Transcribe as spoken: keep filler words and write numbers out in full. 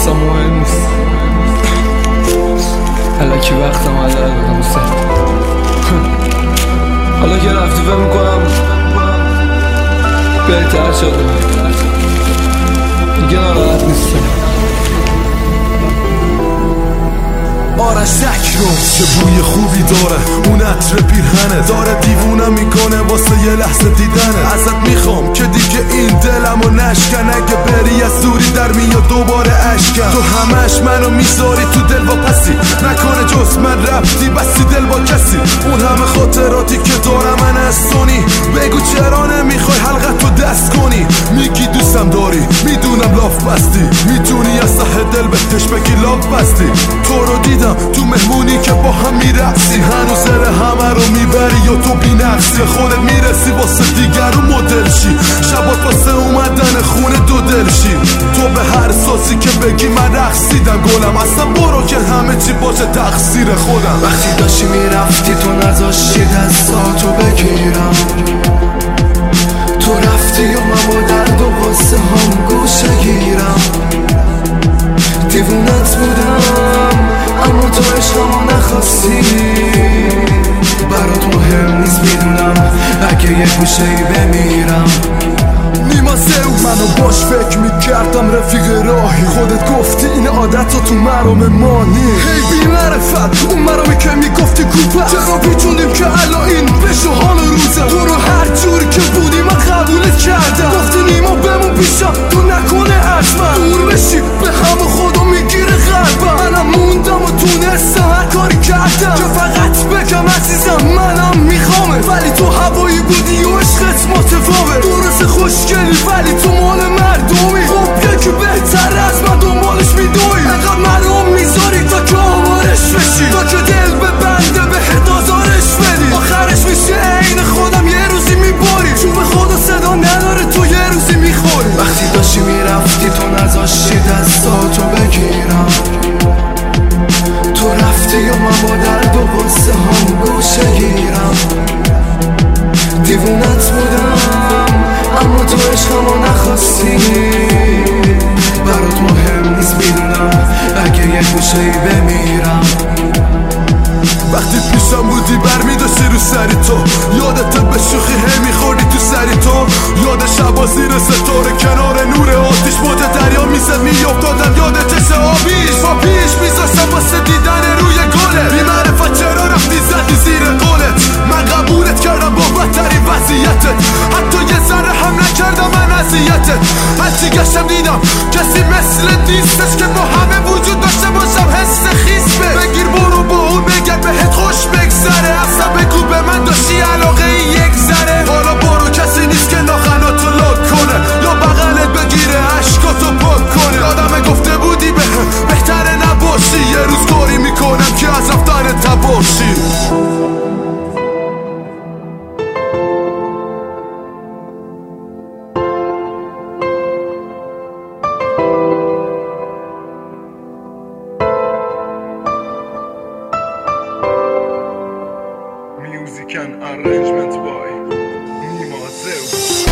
واسه مهم نیست، الکی وقتم حالا دادم سر. حالا که رفتی فهم میکنم بهتر شده، دیگه ناراحت نیستم. آرش تکرو چه بوی خوبی داره، اون عطر پیرهنه داره دیوونم میکنه واسه یه لحظه دیدنه. ازت میخوام که دیگه این دلمو نشکن، اگه بری از دوری در میاد دوباره اشکم. تو همش منو میذاری تو دل واپسی، نکنه جز من رفتی بسی دل با کسی. اون همه خاطراتی که دارم من از سونی، بگو چرا نمیخوای حلقتو دست کنی. میگی دوستم داری، میدونم لاف بستی، میتونی از ته دل بهش بگی لاف بستی. تو رو دیدم تو مهمونی که با هم میرقصی، هنوز سر همه رو میبری یا تو بی نقصی. خودت میرسی واسه دیگر رو مدل شی، شبات واسه اومدن خونه دو دل شی. تو به هر ساسی که بگی من رقصیدم گلم، اصلا برو که همه چی باشه تقصیر خودم. وقتی داشتی میرفتی تو نذاشتی دستاتو بگیرم، تو رفتی و من با درد و قصه هم گوشه گیرم. دیوونت بودم اما تو عشقمو نخواستی، برات مهم نیست میدونم اگه یه گوشه ای بمیرم. نیما سیوز منو باش فکر میکردم رفیق راهی، خودت گفتی این عادت رو تو مرام مانی. هی بی معرفت اون مرامی که میگفتی کوپه، چرا پیچوندیم که الان این بشو حال روزه. تو رو هر جوری که بودی من قبولت کردم، گفتی نیما بمون پیشم تو نکنه حتما دور بشی به هم و خدا میگیره قلبم. منم موندم و تونستم هر کاری کردم که فقط بگم عزیزم منم میخوامه، ولی تو هوایی بودی و عشقت متفاوت. درست خوشگلی ولی تو مال مردمی، خب یکی بهتر از من دنبالش میدوی. انقدر مرام میذاری تا که آمارش بشی، تا که دل به بنده به آزارش بدی. آخرش میشه عین خودم یه روزی میباری، چون به خدا صدا نداره تو یه روزی میخوری. وقتی داشتی میرفتی تو نذاشتی دستاتو بگیرم، تو رفتی و من با درد و قصه هم گوشه گیرم. دیوونت بودم اما تو عشقمو نخواستی، برات مهم نیست میدونم اگه یه گوشه ای بمیرم. وقتی پیشم بودی برمیداشتی رو سری تو، یادت به شوخی هی میخوردی تو سری تو. یاد شبا زیر ستاره کنار نور آتیش بود دریا میزد میافتادم یاد چش آبیش. با پیش میذاشتم واسه دیدن روی گله، بی معرفت چرا رفتی زدی زیر قولت. من قبولت کردم با بدترین وضعیتت، حتی یه ذره هم نکردم من اذیتت. هرچی گشتم دیدم کسی مثل نیستش که با همه وجود داشته باشم حس خیس به. بگیر برو با اون بگه بهت خوش بگذره، اصلا بگو به من داشتی علاقه یک ذره. حالا برو کسی نیست که ناخناتو لاک کنه یا بغلت بگیره عشقاتو پاک کنه. آدمه گفته بودی به بهتره نباشی، یه روز کاری میکنم که از رفتن تباشی. Music and arrangement by Nima Zeus.